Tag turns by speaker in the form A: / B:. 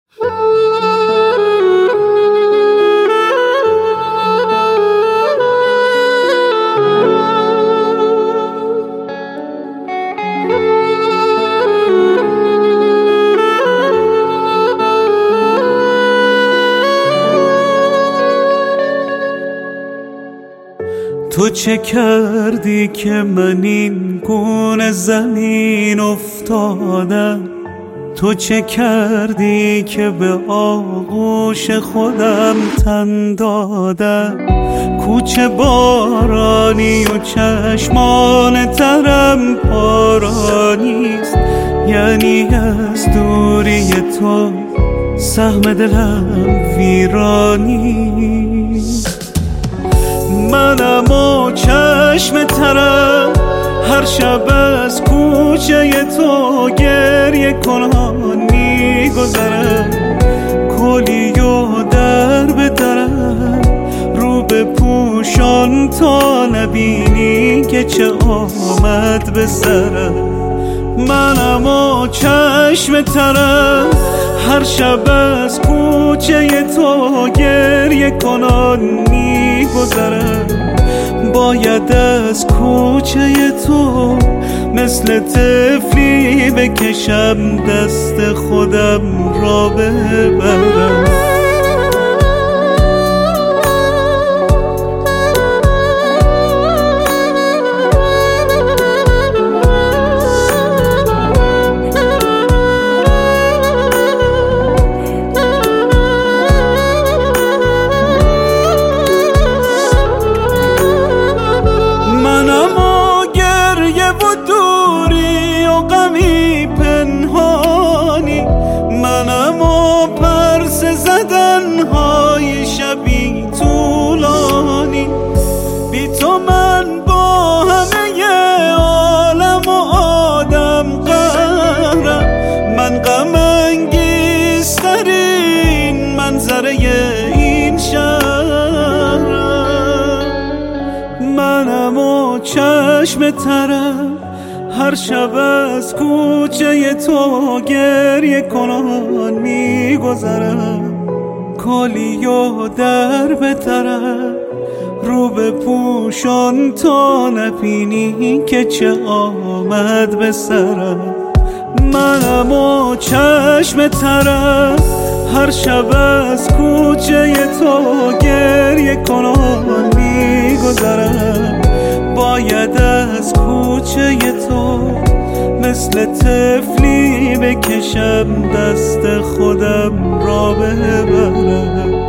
A: تو چه کردی که من این گونه زمین افتادم؟ تو چه کردی که به آغوش خودم تن دادم؟ کوچه بارانی و چشمان ترم پارانیست، یعنی از دوری تو سهم دلم ویرانیست. منم و چشم ترم هر شب از کوچه تو گریه کنان میگذرم، کلی و در به درم رو به پوشان تا نبینی که چه آمد به سرم. منم و چشم ترم هر شب از کوچه تو گریه کنان میگذرم، باید از کوچه تو مثل طفلی بکشم دست خودم را ببرم. دوری و غمی پنهانی، منم و پرس زدنهای شبی طولانی، بی تو من با همه عالم و آدم قهرم، من غم انگیزترین منظره این شهرم. منم و چشم ترم هر شب از کوچه تو گریه کنان میگذرم، کلی و در به طرف رو به پوشان تا نبینی که چه آمد به سرم. منم و چشم ترم هر شب از کوچه تو گریه کنان میگذرم، باید از کوچه تو مثل طفلی بکشم دست خودم را ببرم.